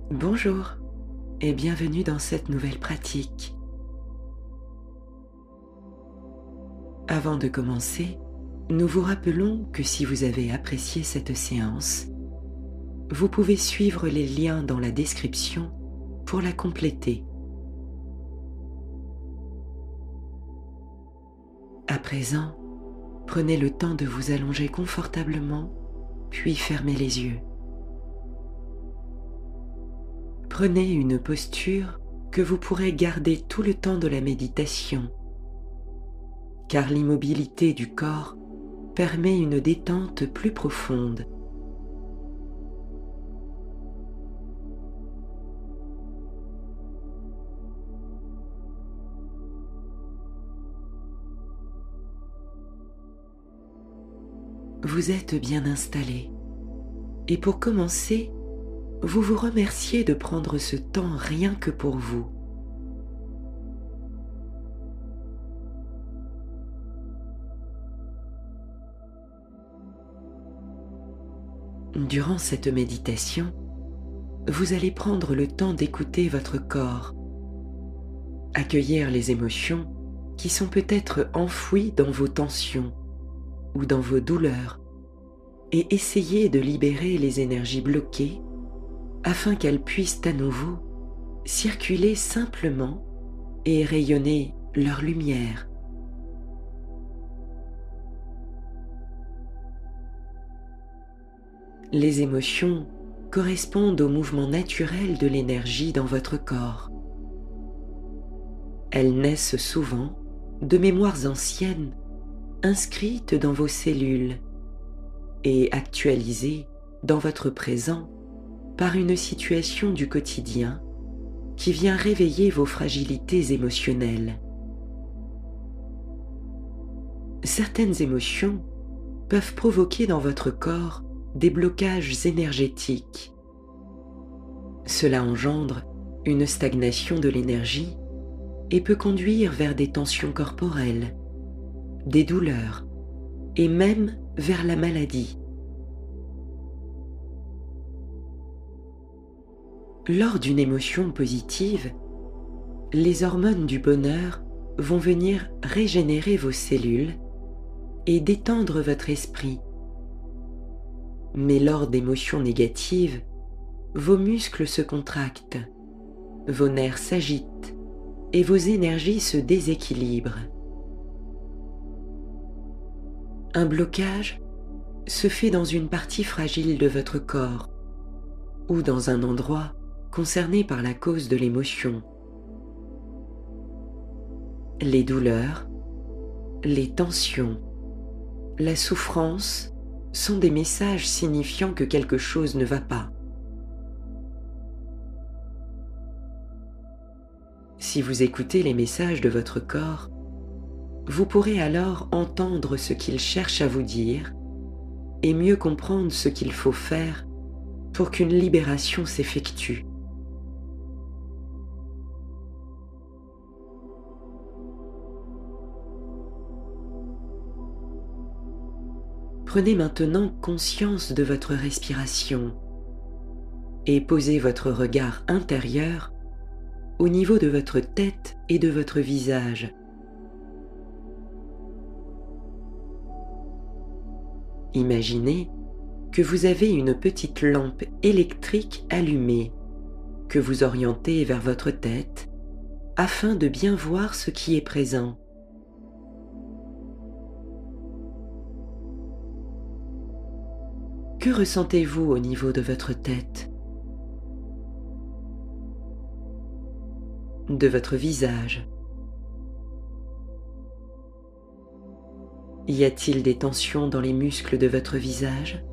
Bonjour et bienvenue dans cette nouvelle pratique. Avant de commencer, nous vous rappelons que si vous avez apprécié cette séance, vous pouvez suivre les liens dans la description pour la compléter. À présent, prenez le temps de vous allonger confortablement, puis fermez les yeux. Prenez une posture que vous pourrez garder tout le temps de la méditation, car l'immobilité du corps permet une détente plus profonde. Vous êtes bien installé et pour commencer, vous vous remerciez de prendre ce temps rien que pour vous. Durant cette méditation, vous allez prendre le temps d'écouter votre corps, accueillir les émotions qui sont peut-être enfouies dans vos tensions ou dans vos douleurs et essayer de libérer les énergies bloquées afin qu'elles puissent à nouveau circuler simplement et rayonner leur lumière. Les émotions correspondent au mouvement naturel de l'énergie dans votre corps. Elles naissent souvent de mémoires anciennes inscrites dans vos cellules et actualisées dans votre présent par une situation du quotidien qui vient réveiller vos fragilités émotionnelles. Certaines émotions peuvent provoquer dans votre corps des blocages énergétiques. Cela engendre une stagnation de l'énergie et peut conduire vers des tensions corporelles, des douleurs et même vers la maladie. Lors d'une émotion positive, les hormones du bonheur vont venir régénérer vos cellules et détendre votre esprit. Mais lors d'émotions négatives, vos muscles se contractent, vos nerfs s'agitent et vos énergies se déséquilibrent. Un blocage se fait dans une partie fragile de votre corps ou dans un endroit concerné par la cause de l'émotion. Les douleurs, les tensions, la souffrance sont des messages signifiant que quelque chose ne va pas. Si vous écoutez les messages de votre corps, vous pourrez alors entendre ce qu'il cherche à vous dire et mieux comprendre ce qu'il faut faire pour qu'une libération s'effectue. Prenez maintenant conscience de votre respiration et posez votre regard intérieur au niveau de votre tête et de votre visage. Imaginez que vous avez une petite lampe électrique allumée que vous orientez vers votre tête afin de bien voir ce qui est présent. Que ressentez-vous au niveau de votre tête, de votre visage? Y a-t-il des tensions dans les muscles de votre visage?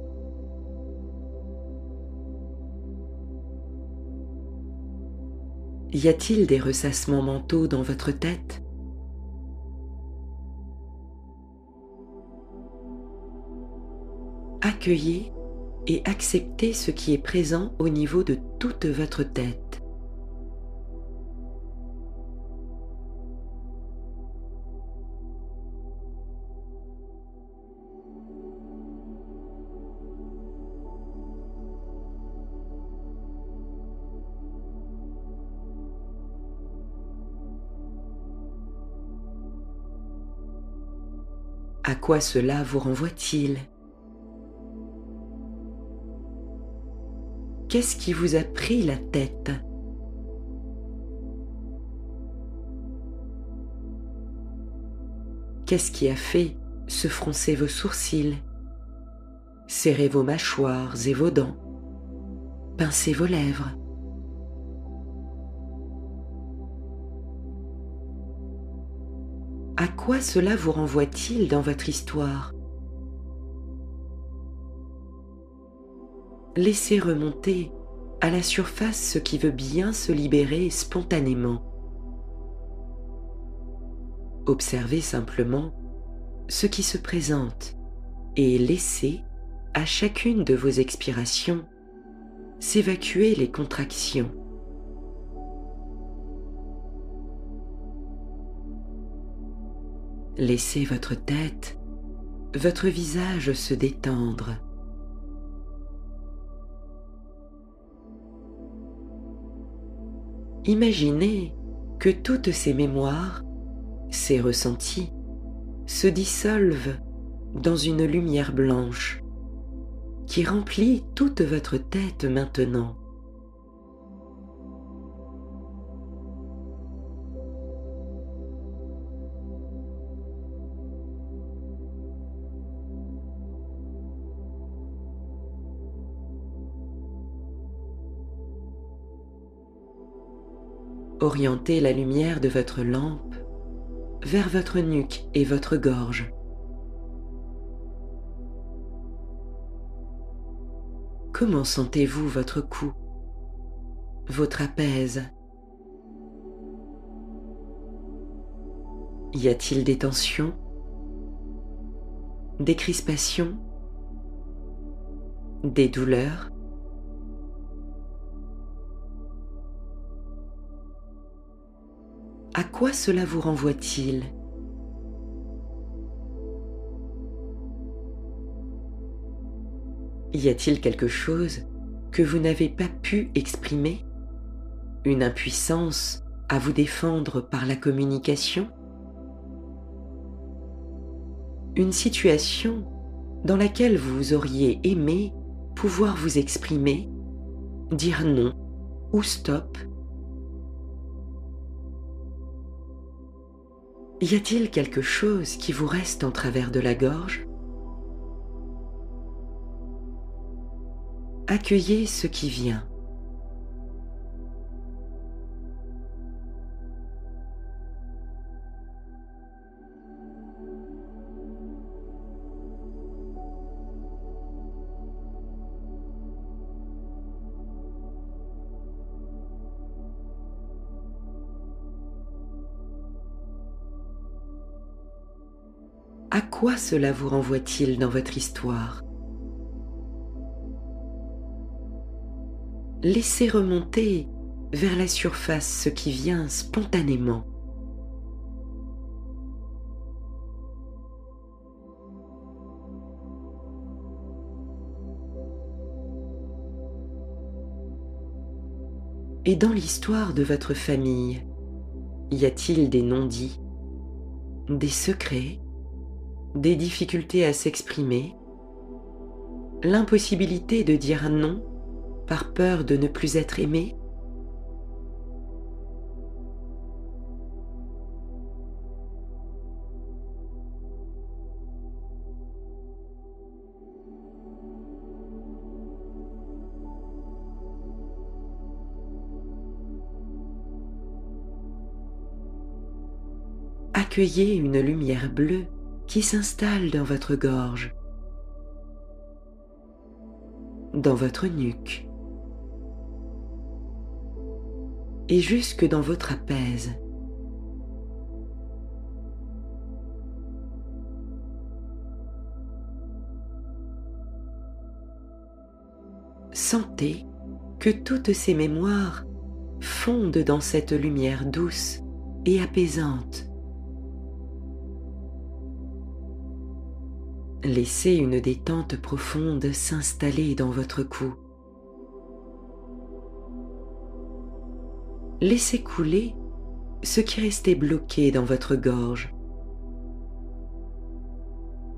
Y a-t-il des ressassements mentaux dans votre tête? Accueillez et acceptez ce qui est présent au niveau de toute votre tête. À quoi cela vous renvoie-t-il? Qu'est-ce qui vous a pris la tête? Qu'est-ce qui a fait se froncer vos sourcils, serrer vos mâchoires et vos dents, pincer vos lèvres? À quoi cela vous renvoie-t-il dans votre histoire? Laissez remonter à la surface ce qui veut bien se libérer spontanément. Observez simplement ce qui se présente et laissez à chacune de vos expirations s'évacuer les contractions. Laissez votre tête, votre visage se détendre. Imaginez que toutes ces mémoires, ces ressentis, se dissolvent dans une lumière blanche qui remplit toute votre tête maintenant. Orientez la lumière de votre lampe vers votre nuque et votre gorge. Comment sentez-vous votre cou, vos trapèzes? Y a-t-il des tensions, des crispations, des douleurs? À quoi cela vous renvoie-t-il? Y a-t-il quelque chose que vous n'avez pas pu exprimer? Une impuissance à vous défendre par la communication? Une situation dans laquelle vous auriez aimé pouvoir vous exprimer, dire non ou stop? Y a-t-il quelque chose qui vous reste en travers de la gorge? Accueillez ce qui vient. À quoi cela vous renvoie-t-il dans votre histoire? Laissez remonter vers la surface ce qui vient spontanément. Et dans l'histoire de votre famille, y a-t-il des non-dits, des secrets, des difficultés à s'exprimer, l'impossibilité de dire non par peur de ne plus être aimé? Accueillez une lumière bleue qui s'installe dans votre gorge, dans votre nuque et jusque dans vos trapèzes. Sentez que toutes ces mémoires fondent dans cette lumière douce et apaisante. Laissez une détente profonde s'installer dans votre cou. Laissez couler ce qui restait bloqué dans votre gorge.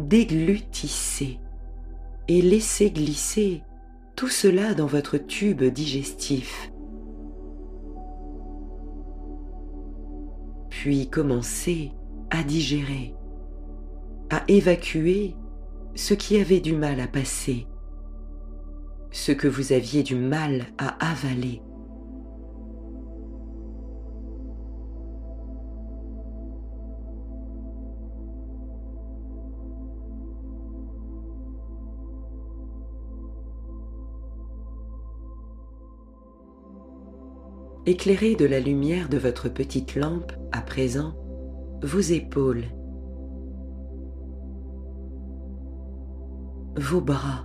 déglutissez et laissez glisser tout cela dans votre tube digestif. Puis commencez à digérer, à évacuer ce qui avait du mal à passer, ce que vous aviez du mal à avaler. Éclairez de la lumière de votre petite lampe, à présent, vos épaules, vos bras,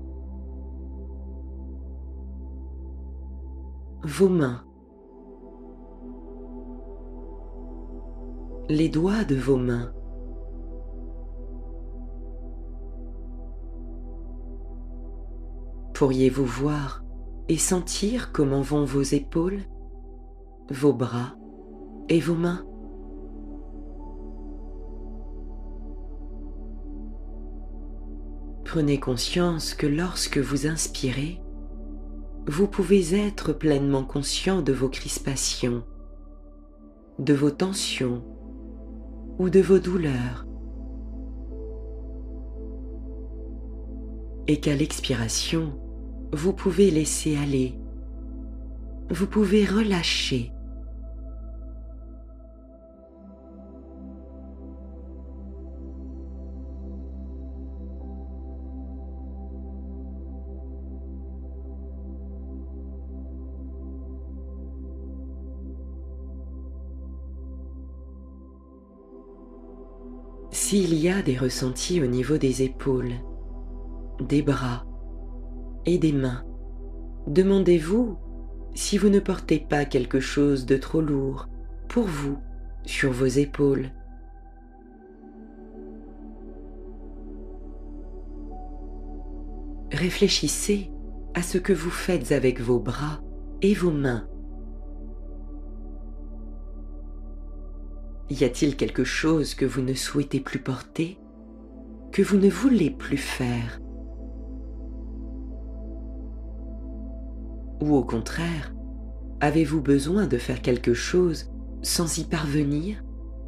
vos mains, les doigts de vos mains, pourriez-vous voir et sentir comment vont vos épaules, vos bras et vos mains? Prenez conscience que lorsque vous inspirez, vous pouvez être pleinement conscient de vos crispations, de vos tensions ou de vos douleurs, et qu'à l'expiration, vous pouvez laisser aller, vous pouvez relâcher. S'il y a des ressentis au niveau des épaules, des bras et des mains, demandez-vous si vous ne portez pas quelque chose de trop lourd pour vous sur vos épaules. Réfléchissez à ce que vous faites avec vos bras et vos mains. Y a-t-il quelque chose que vous ne souhaitez plus porter, que vous ne voulez plus faire? Ou au contraire, avez-vous besoin de faire quelque chose sans y parvenir?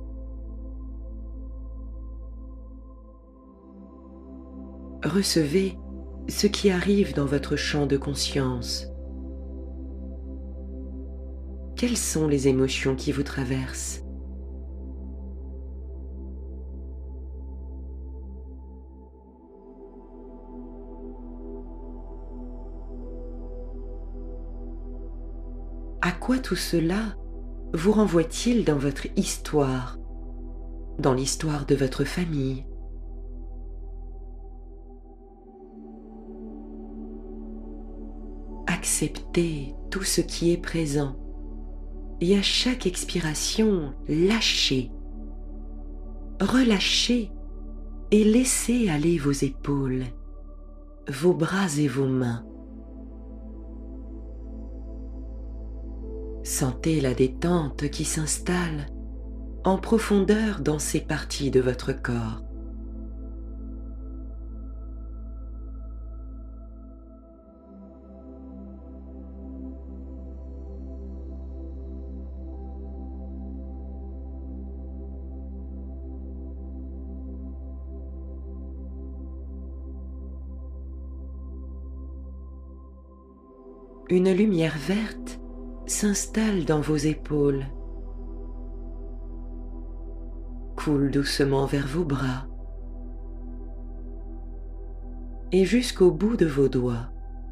Recevez ce qui arrive dans votre champ de conscience. Quelles sont les émotions qui vous traversent? À quoi tout cela vous renvoie-t-il dans votre histoire, dans l'histoire de votre famille? Acceptez tout ce qui est présent et à chaque expiration, lâchez, relâchez et laissez aller vos épaules, vos bras et vos mains. Sentez la détente qui s'installe en profondeur dans ces parties de votre corps. Une lumière verte s'installe dans vos épaules, coule doucement vers vos bras et jusqu'au bout de vos doigts.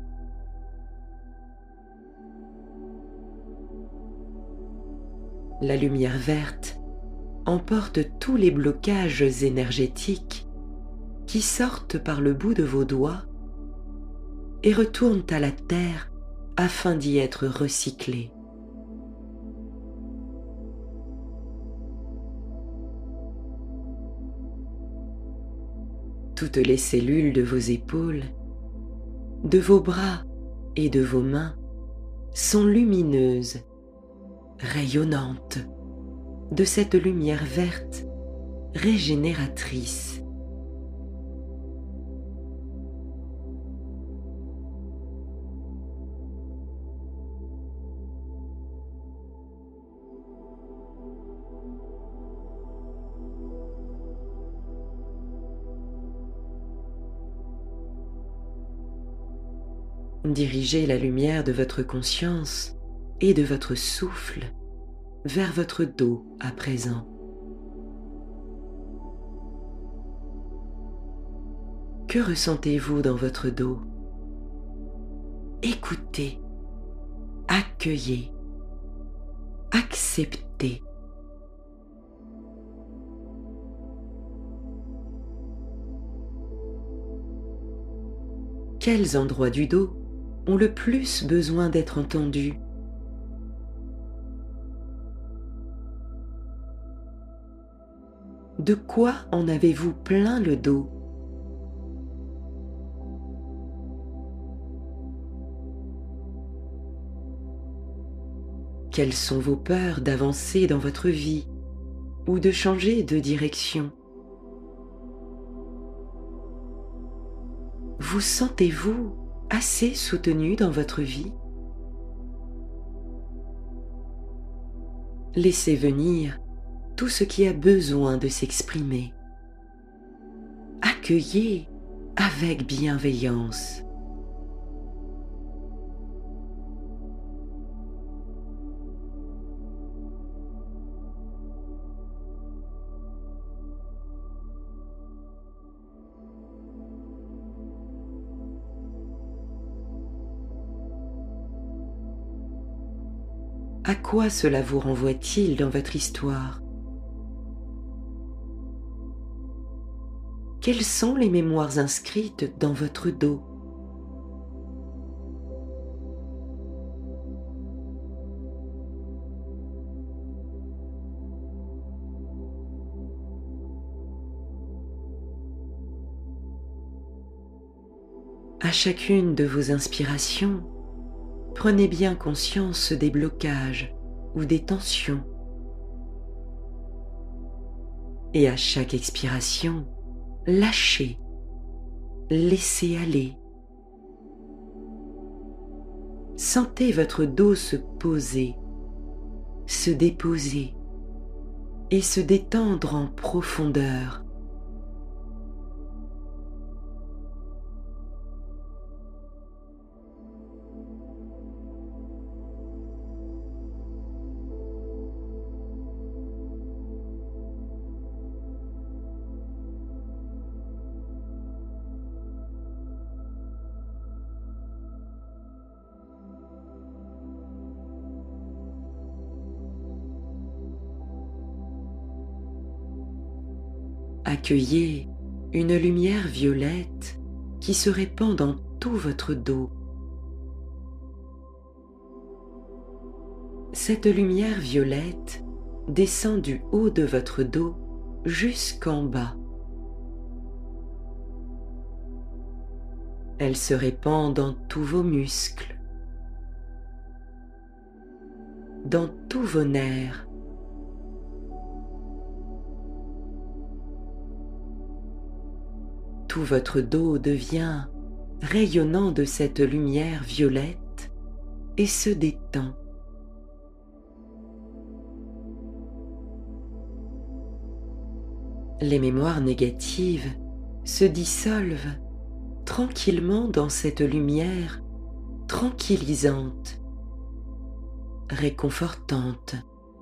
La lumière verte emporte tous les blocages énergétiques qui sortent par le bout de vos doigts et retournent à la terre afin d'y être recyclés. Toutes les cellules de vos épaules, de vos bras et de vos mains sont lumineuses, rayonnantes de cette lumière verte régénératrice. Dirigez la lumière de votre conscience et de votre souffle vers votre dos à présent. Que ressentez-vous dans votre dos? Écoutez, accueillez, acceptez. Quels endroits du dos ont le plus besoin d'être entendus? De quoi en avez-vous plein le dos? Quelles sont vos peurs d'avancer dans votre vie ou de changer de direction? Vous sentez-vous assez soutenu dans votre vie? Laissez venir tout ce qui a besoin de s'exprimer. Accueillez avec bienveillance. À quoi cela vous renvoie-t-il dans votre histoire? Quelles sont les mémoires inscrites dans votre dos? À chacune de vos inspirations, prenez bien conscience des blocages ou des tensions. Et à chaque expiration, lâchez, laissez aller. Sentez votre dos se poser, se déposer et se détendre en profondeur. Accueillez une lumière violette qui se répand dans tout votre dos. Cette lumière violette descend du haut de votre dos jusqu'en bas. Elle se répand dans tous vos muscles, dans tous vos nerfs. Tout votre dos devient rayonnant de cette lumière violette et se détend. Les mémoires négatives se dissolvent tranquillement dans cette lumière tranquillisante, réconfortante.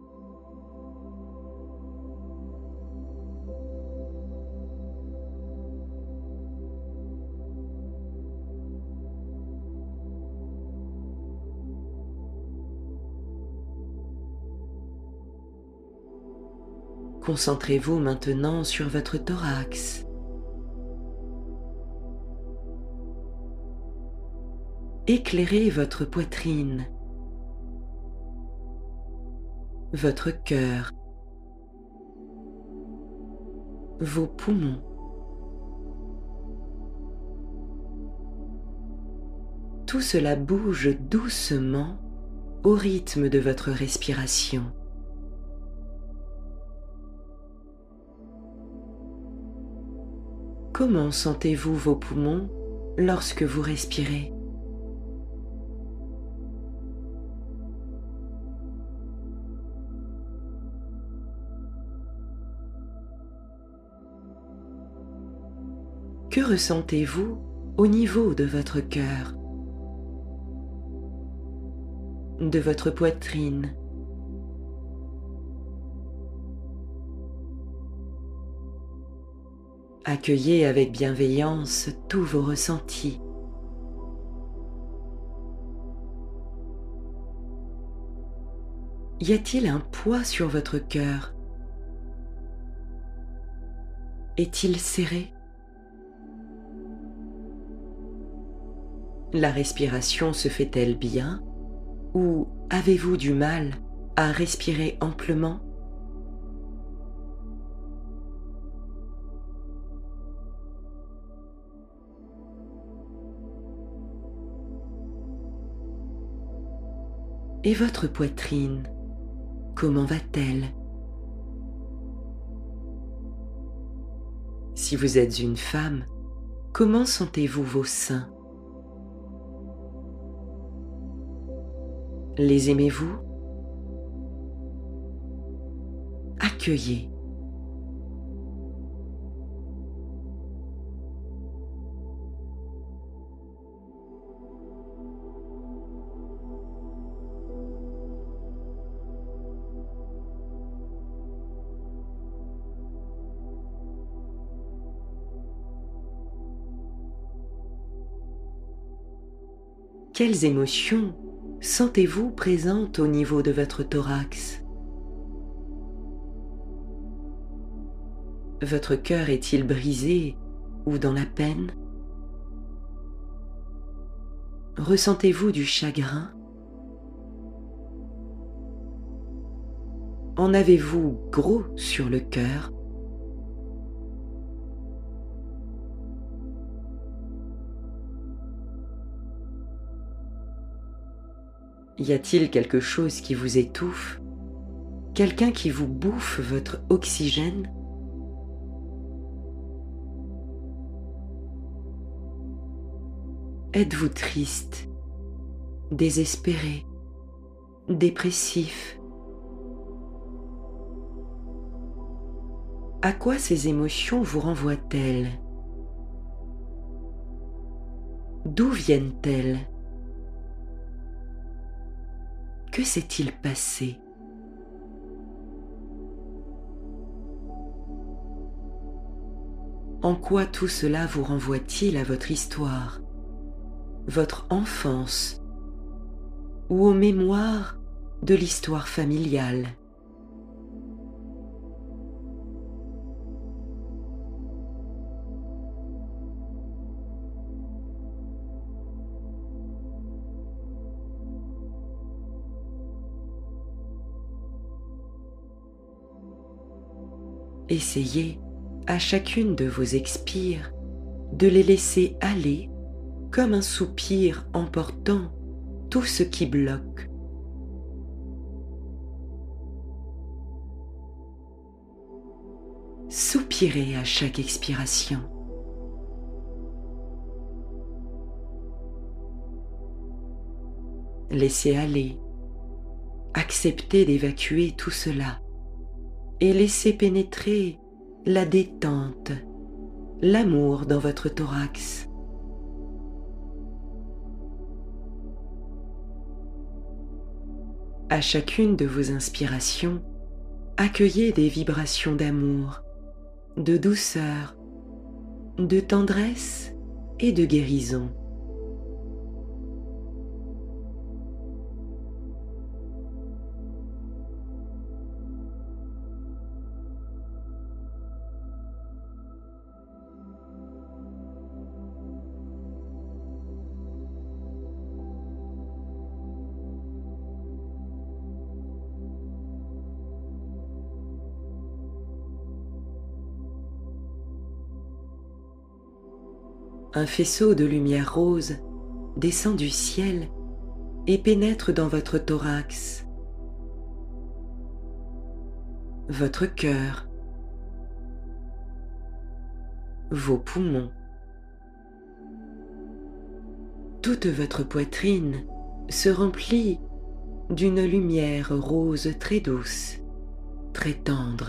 Concentrez-vous maintenant sur votre thorax. Éclairez votre poitrine, votre cœur, vos poumons. Tout cela bouge doucement au rythme de votre respiration. Comment sentez-vous vos poumons lorsque vous respirez? Que ressentez-vous au niveau de votre cœur? de votre poitrine. Accueillez avec bienveillance tous vos ressentis. Y a-t-il un poids sur votre cœur? Est-il serré? La respiration se fait-elle bien ou avez-vous du mal à respirer amplement? Et votre poitrine, comment va-t-elle? Si vous êtes une femme, comment sentez-vous vos seins? Les aimez-vous? Accueillez. Quelles émotions sentez-vous présentes au niveau de votre thorax? Votre cœur est-il brisé ou dans la peine? Ressentez-vous du chagrin? En avez-vous gros sur le cœur? Y a-t-il quelque chose qui vous étouffe? Quelqu'un qui vous bouffe votre oxygène? Êtes-vous triste, désespéré, dépressif? À quoi ces émotions vous renvoient-elles? D'où viennent-elles? Que s'est-il passé? En quoi tout cela vous renvoie-t-il à votre histoire, votre enfance ou aux mémoires de l'histoire familiale? Essayez, à chacune de vos expires, de les laisser aller comme un soupir emportant tout ce qui bloque. Soupirez à chaque expiration. Laissez aller, acceptez d'évacuer tout cela et laissez pénétrer la détente, l'amour dans votre thorax. À chacune de vos inspirations, accueillez des vibrations d'amour, de douceur, de tendresse et de guérison. Un faisceau de lumière rose descend du ciel et pénètre dans votre thorax, votre cœur, vos poumons. Toute votre poitrine se remplit d'une lumière rose très douce, très tendre.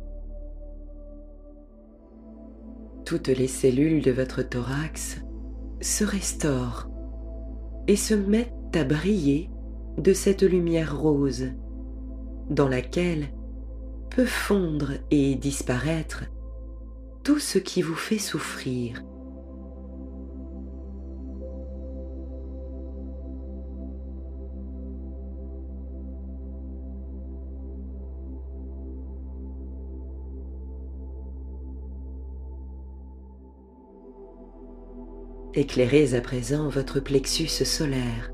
Toutes les cellules de votre thorax se restaurent et se mettent à briller de cette lumière rose dans laquelle peut fondre et disparaître tout ce qui vous fait souffrir. Éclairez à présent votre plexus solaire.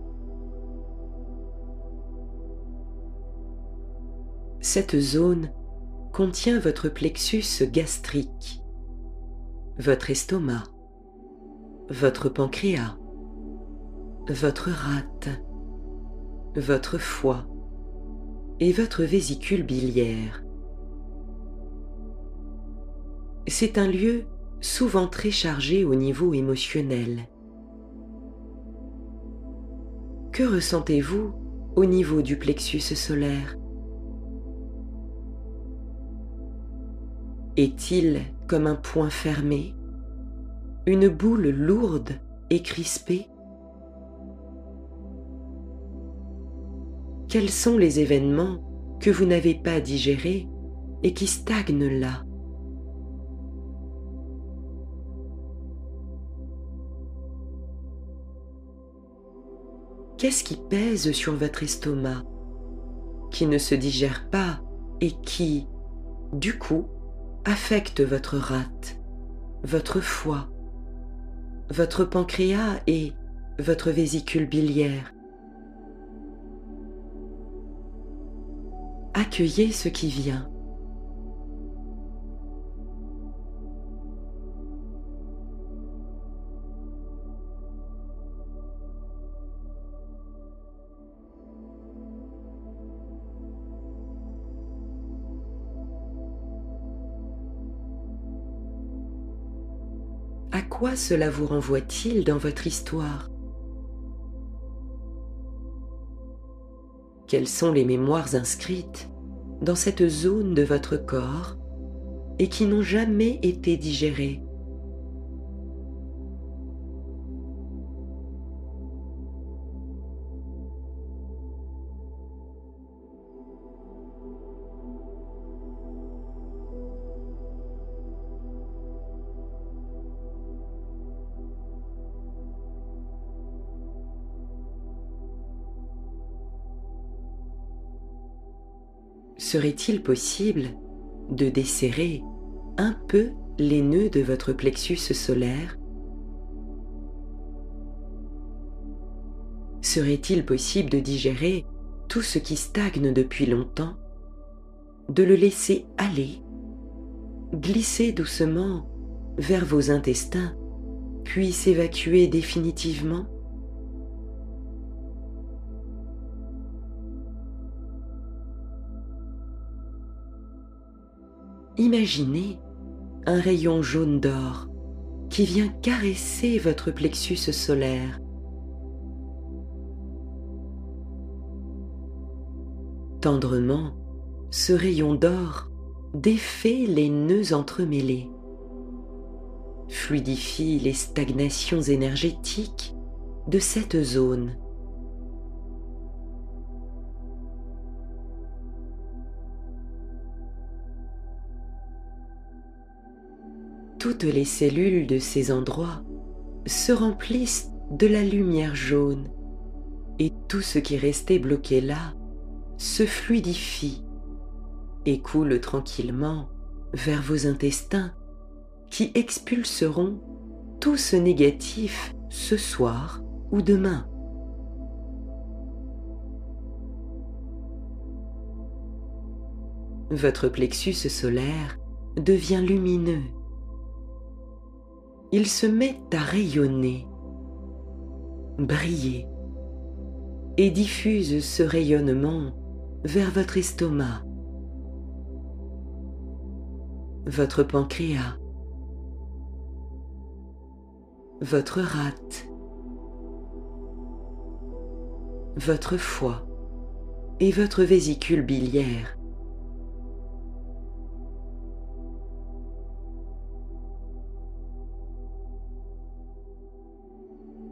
Cette zone contient votre plexus gastrique, votre estomac, votre pancréas, votre rate, votre foie et votre vésicule biliaire. C'est un lieu souvent très chargé au niveau émotionnel. Que ressentez-vous au niveau du plexus solaire? Est-il comme un poing fermé, une boule lourde et crispée? Quels sont les événements que vous n'avez pas digérés et qui stagnent là? Qu'est-ce qui pèse sur votre estomac, qui ne se digère pas et qui, du coup, affecte votre rate, votre foie, votre pancréas et votre vésicule biliaire? Accueillez ce qui vient. À quoi cela vous renvoie-t-il dans votre histoire? Quelles sont les mémoires inscrites dans cette zone de votre corps et qui n'ont jamais été digérées? Serait-il possible de desserrer un peu les nœuds de votre plexus solaire? Serait-il possible de digérer tout ce qui stagne depuis longtemps, de le laisser aller, glisser doucement vers vos intestins, puis s'évacuer définitivement? Imaginez un rayon jaune d'or qui vient caresser votre plexus solaire. Tendrement, ce rayon d'or défait les nœuds entremêlés, fluidifie les stagnations énergétiques de cette zone. Toutes les cellules de ces endroits se remplissent de la lumière jaune et tout ce qui restait bloqué là se fluidifie et coule tranquillement vers vos intestins qui expulseront tout ce négatif ce soir ou demain. Votre plexus solaire devient lumineux. Il se met à rayonner, briller, et diffuse ce rayonnement vers votre estomac, votre pancréas, votre rate, votre foie et votre vésicule biliaire.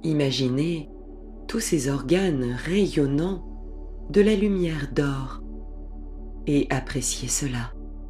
Imaginez tous ces organes rayonnants de la lumière d'or et appréciez cela.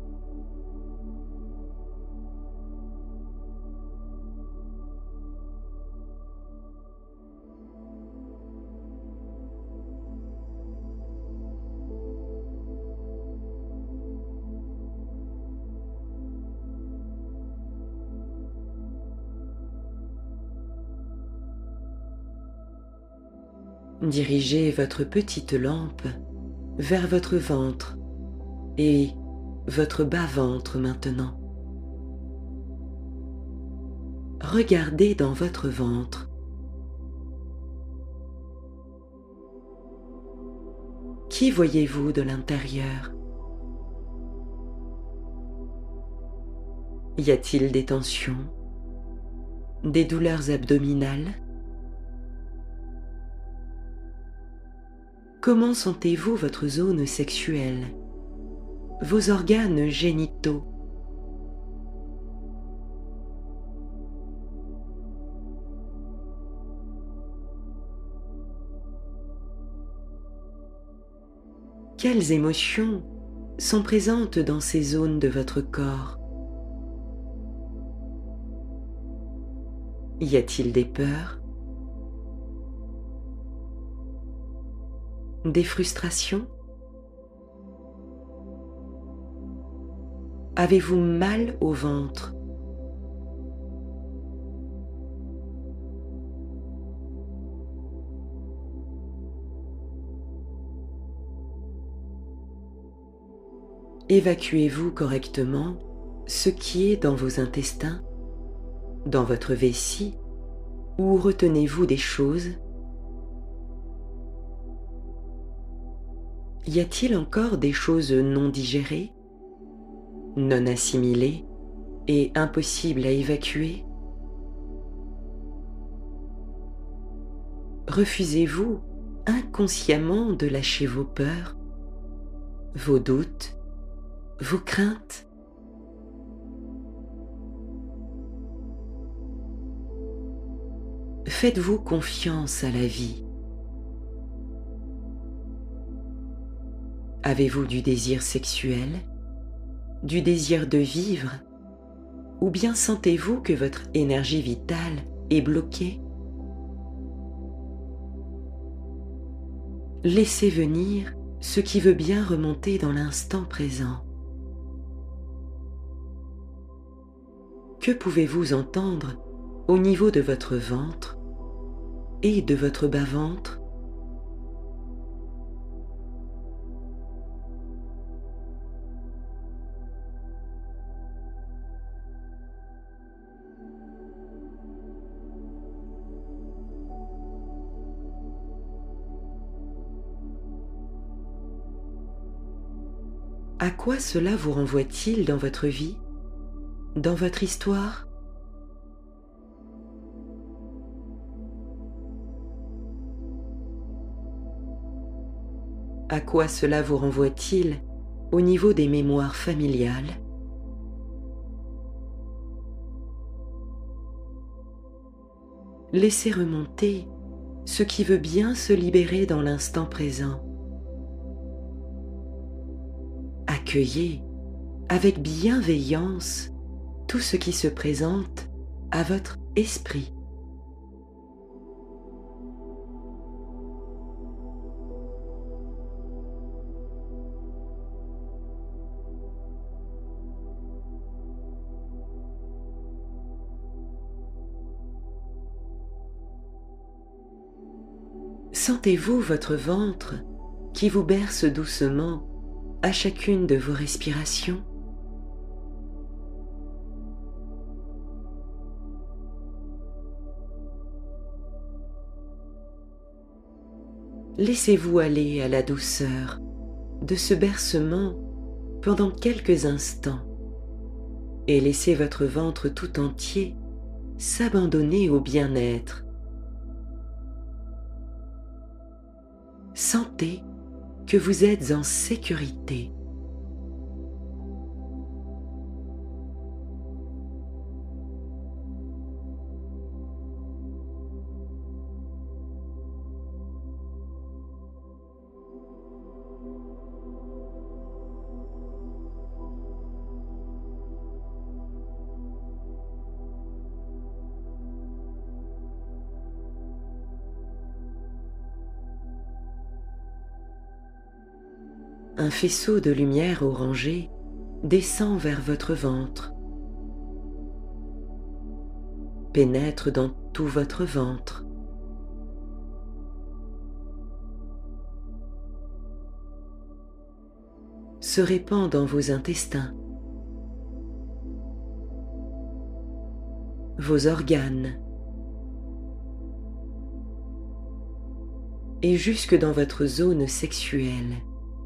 Dirigez votre petite lampe vers votre ventre et votre bas-ventre maintenant. Regardez dans votre ventre. Qui voyez-vous de l'intérieur? Y a-t-il des tensions, des douleurs abdominales? Comment sentez-vous votre zone sexuelle, vos organes génitaux? Quelles émotions sont présentes dans ces zones de votre corps? Y a-t-il des peurs? Des frustrations? Avez-vous mal au ventre? Évacuez-vous correctement ce qui est dans vos intestins, dans votre vessie, ou retenez-vous des choses? Y a-t-il encore des choses non digérées, non assimilées et impossibles à évacuer? Refusez-vous inconsciemment de lâcher vos peurs, vos doutes, vos craintes? Faites-vous confiance à la vie? Avez-vous du désir sexuel, du désir de vivre, ou bien sentez-vous que votre énergie vitale est bloquée? Laissez venir ce qui veut bien remonter dans l'instant présent. Que pouvez-vous entendre au niveau de votre ventre et de votre bas-ventre? À quoi cela vous renvoie-t-il dans votre vie, dans votre histoire? À quoi cela vous renvoie-t-il au niveau des mémoires familiales? Laissez remonter ce qui veut bien se libérer dans l'instant présent. Accueillez avec bienveillance tout ce qui se présente à votre esprit. Sentez-vous votre ventre qui vous berce doucement à chacune de vos respirations? Laissez-vous aller à la douceur de ce bercement pendant quelques instants et laissez votre ventre tout entier s'abandonner au bien-être. Sentez que vous êtes en sécurité. Un faisceau de lumière orangée descend vers votre ventre, pénètre dans tout votre ventre, se répand dans vos intestins, vos organes et jusque dans votre zone sexuelle.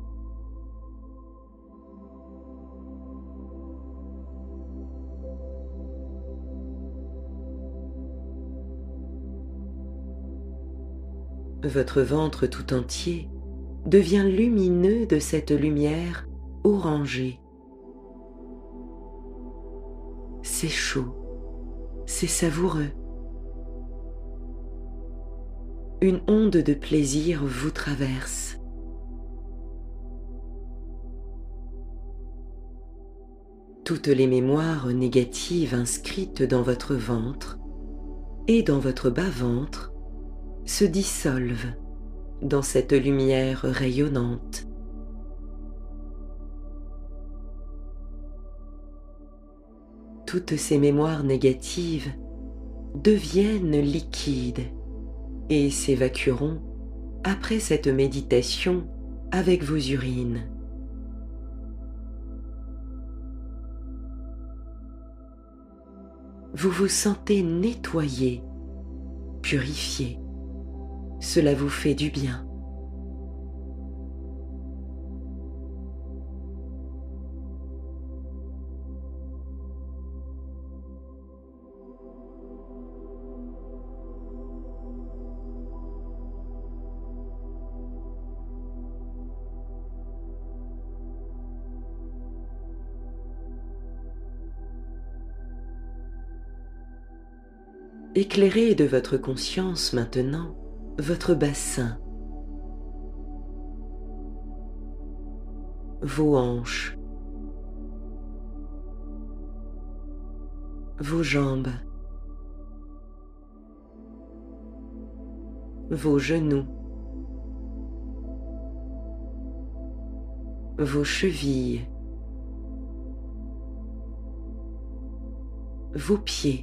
Votre ventre tout entier devient lumineux de cette lumière orangée. C'est chaud, c'est savoureux. Une onde de plaisir vous traverse. Toutes les mémoires négatives inscrites dans votre ventre et dans votre bas-ventre se dissolvent dans cette lumière rayonnante. Toutes ces mémoires négatives deviennent liquides et s'évacueront après cette méditation avec vos urines. Vous vous sentez nettoyé, purifié. Cela vous fait du bien. Éclairez de votre conscience maintenant votre bassin, vos hanches, vos jambes, vos genoux, vos chevilles, vos pieds.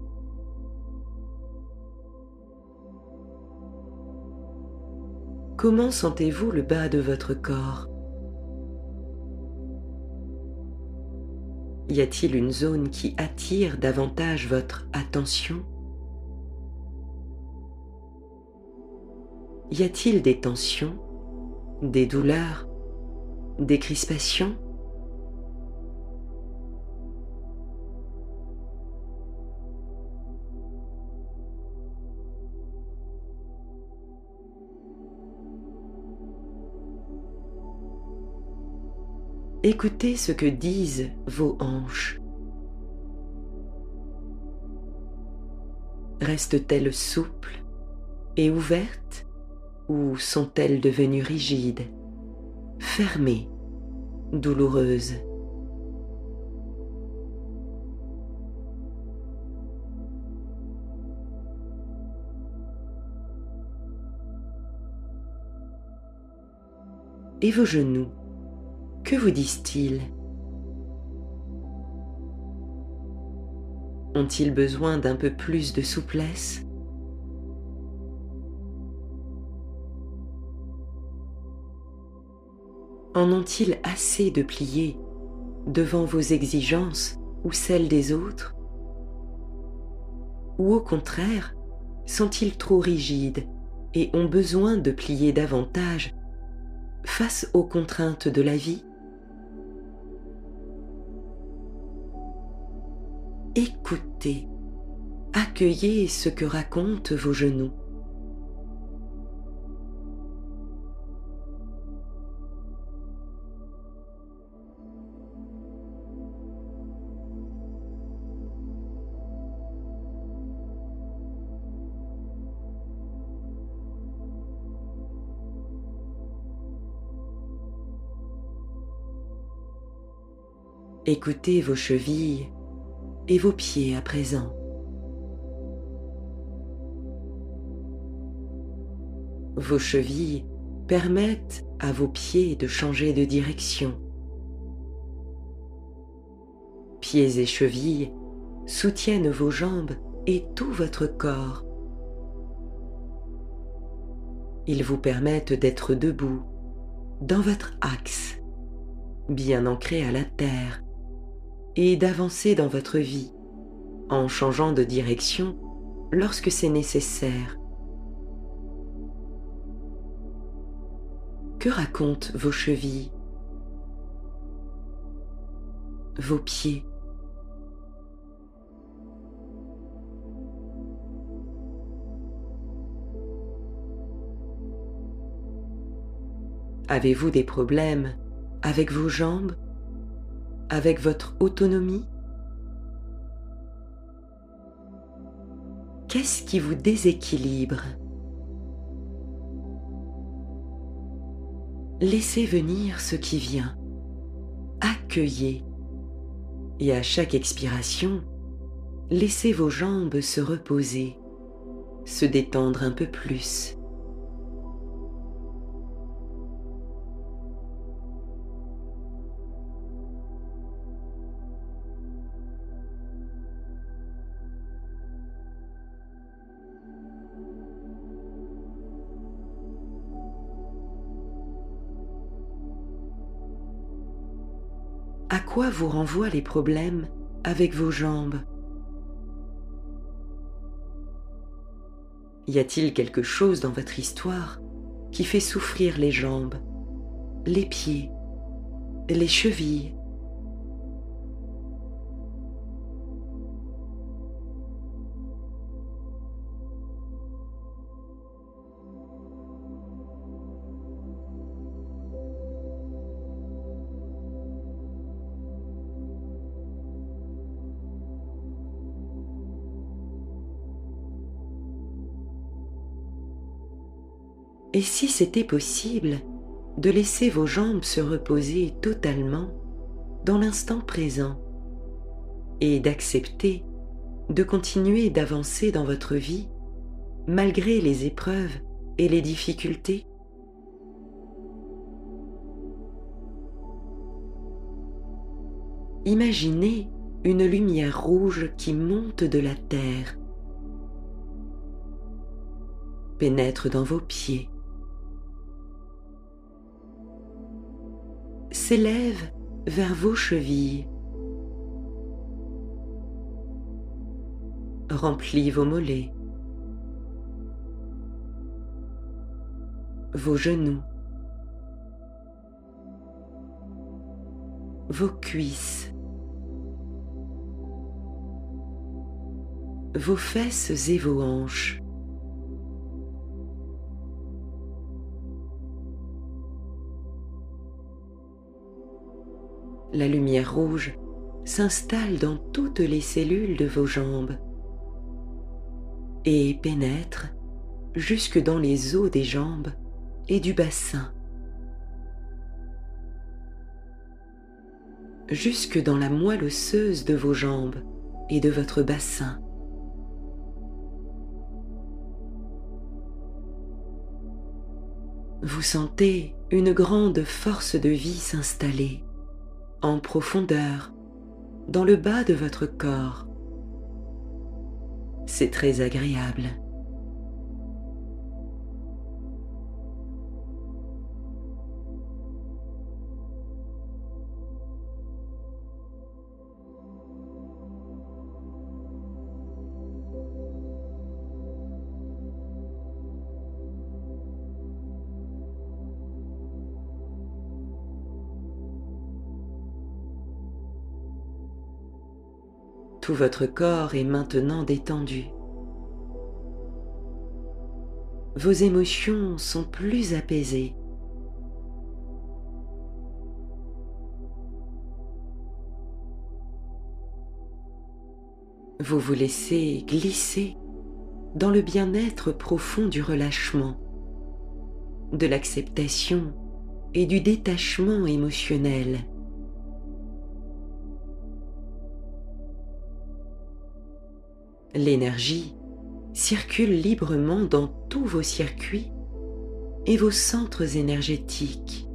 Comment sentez-vous le bas de votre corps? Y a-t-il une zone qui attire davantage votre attention? Y a-t-il des tensions, des douleurs, des crispations? Écoutez ce que disent vos hanches. Restent-elles souples et ouvertes ou sont-elles devenues rigides, fermées, douloureuses? Et vos genoux? Que vous disent-ils? Ont-ils besoin d'un peu plus de souplesse? En ont-ils assez de plier devant vos exigences ou celles des autres? Ou au contraire, sont-ils trop rigides et ont besoin de plier davantage face aux contraintes de la vie? Écoutez, accueillez ce que racontent vos genoux. Écoutez vos chevilles et vos pieds à présent. Vos chevilles permettent à vos pieds de changer de direction. Pieds et chevilles soutiennent vos jambes et tout votre corps. Ils vous permettent d'être debout, dans votre axe, bien ancré à la terre, et d'avancer dans votre vie, en changeant de direction lorsque c'est nécessaire. Que racontent vos chevilles, vos pieds? Avez-vous des problèmes avec vos jambes, avec votre autonomie? Qu'est-ce qui vous déséquilibre? Laissez venir ce qui vient, accueillez, et à chaque expiration, laissez vos jambes se reposer, se détendre un peu plus. À quoi vous renvoient les problèmes avec vos jambes? Y a-t-il quelque chose dans votre histoire qui fait souffrir les jambes, les pieds, les chevilles? Et si c'était possible de laisser vos jambes se reposer totalement dans l'instant présent et d'accepter de continuer d'avancer dans votre vie malgré les épreuves et les difficultés? Imaginez une lumière rouge qui monte de la terre, pénètre dans vos pieds, s'élève vers vos chevilles, remplit vos mollets, vos genoux, vos cuisses, vos fesses et vos hanches. La lumière rouge s'installe dans toutes les cellules de vos jambes et pénètre jusque dans les os des jambes et du bassin, jusque dans la moelle osseuse de vos jambes et de votre bassin. Vous sentez une grande force de vie s'installer en profondeur dans le bas de votre corps. C'est très agréable. Tout votre corps est maintenant détendu. Vos émotions sont plus apaisées. Vous vous laissez glisser dans le bien-être profond du relâchement, de l'acceptation et du détachement émotionnel. L'énergie circule librement dans tous vos circuits et vos centres énergétiques.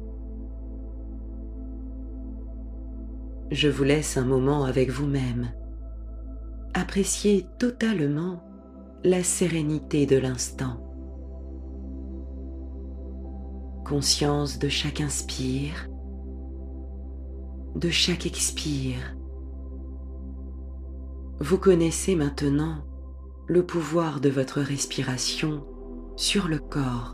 Je vous laisse un moment avec vous-même. Appréciez totalement la sérénité de l'instant. Conscience de chaque inspire, de chaque expire. Vous connaissez maintenant le pouvoir de votre respiration sur le corps.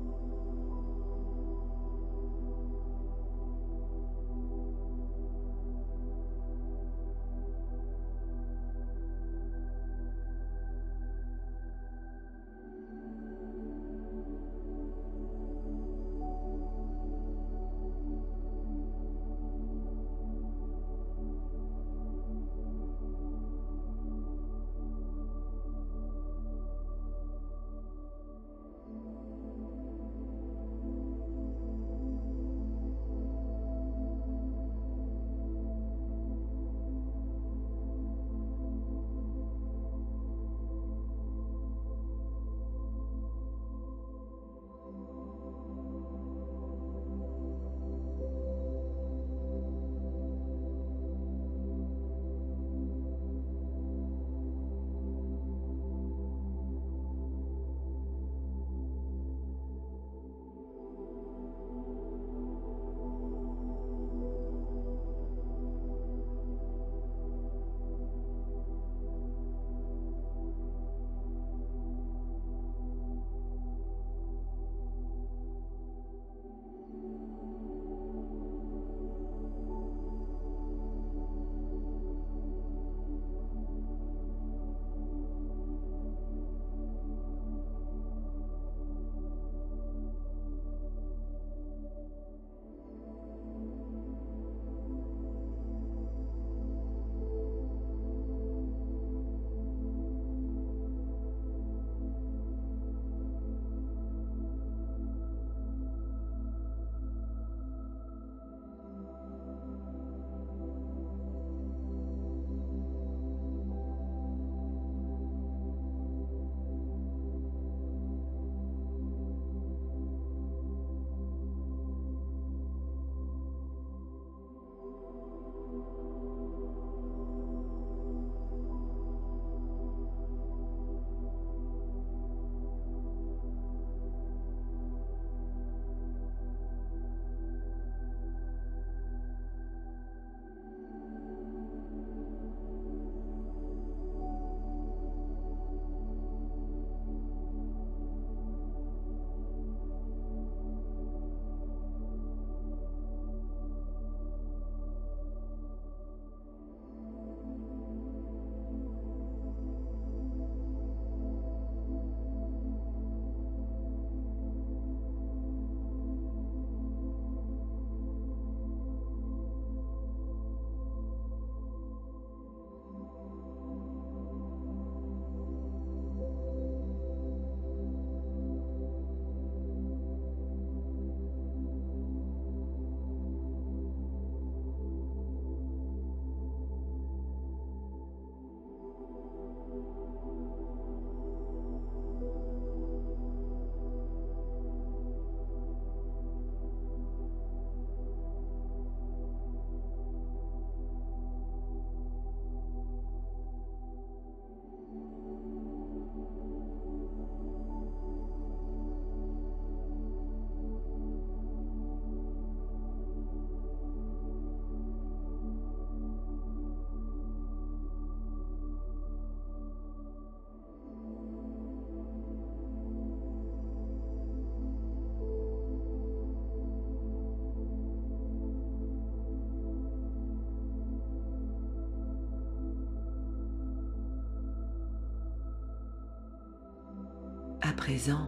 À présent,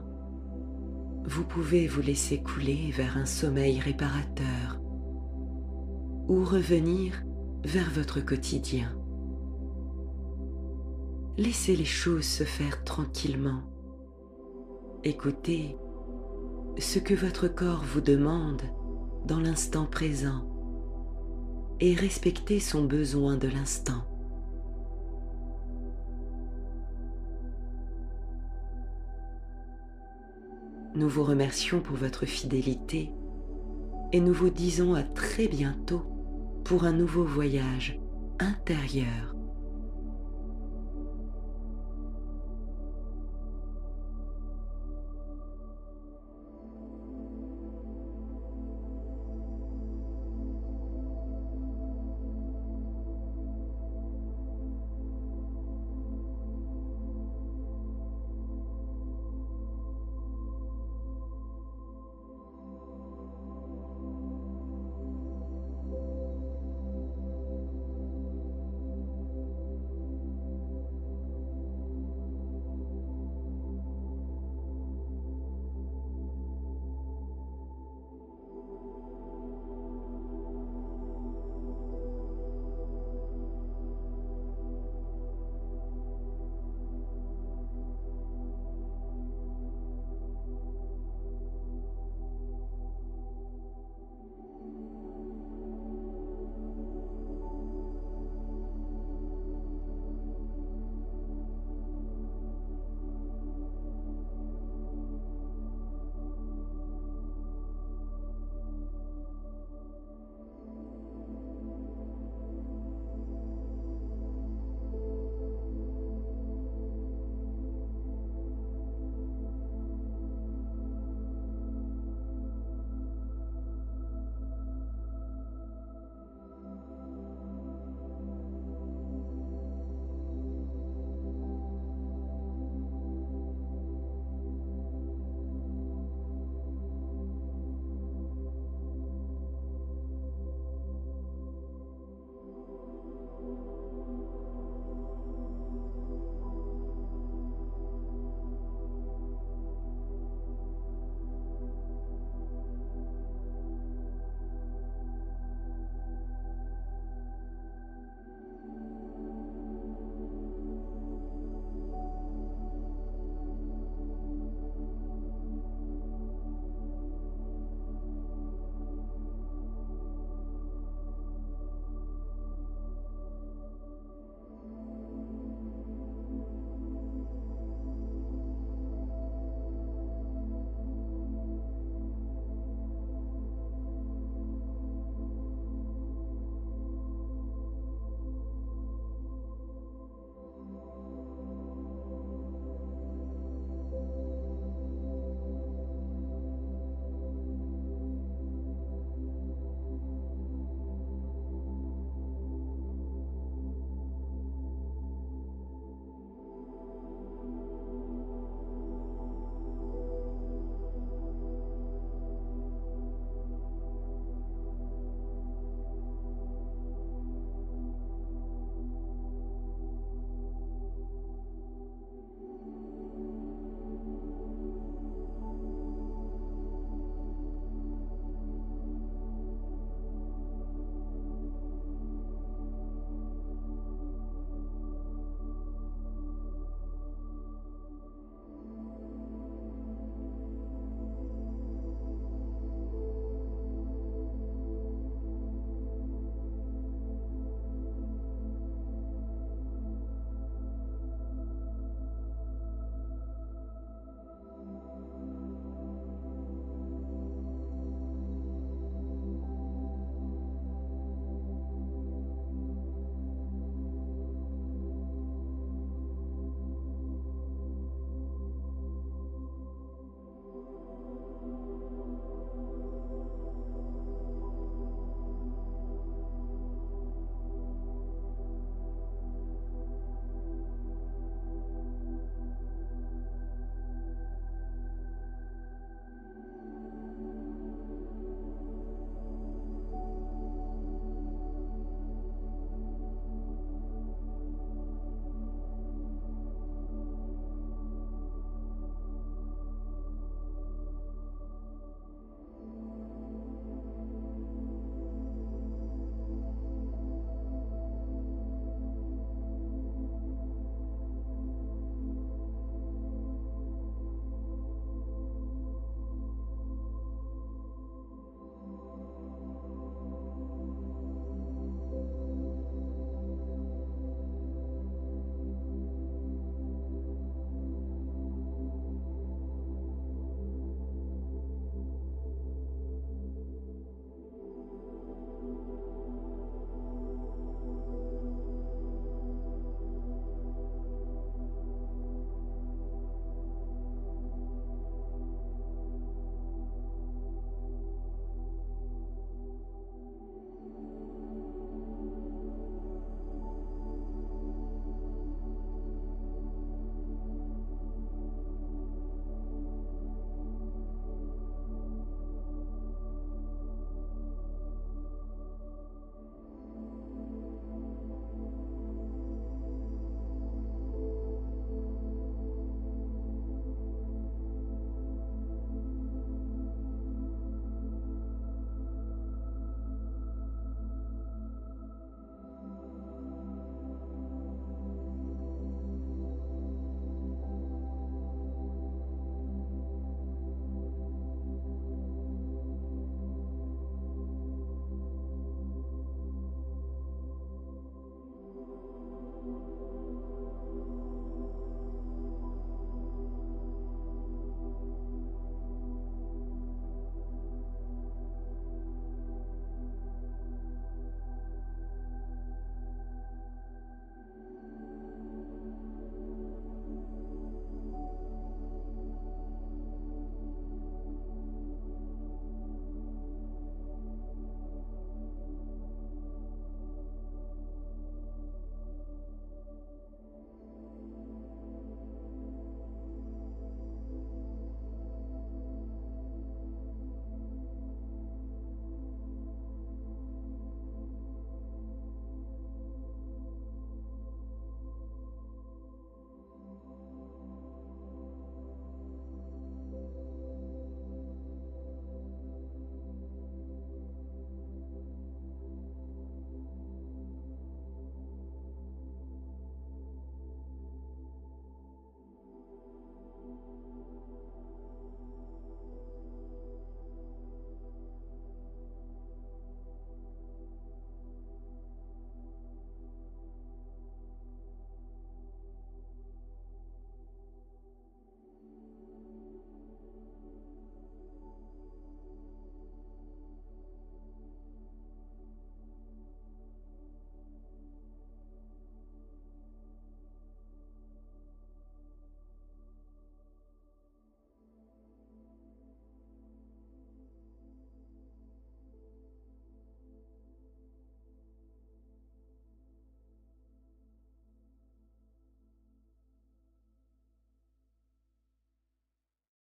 vous pouvez vous laisser couler vers un sommeil réparateur ou revenir vers votre quotidien. Laissez les choses se faire tranquillement. Écoutez ce que votre corps vous demande dans l'instant présent et respectez son besoin de l'instant. Nous vous remercions pour votre fidélité et nous vous disons à très bientôt pour un nouveau voyage intérieur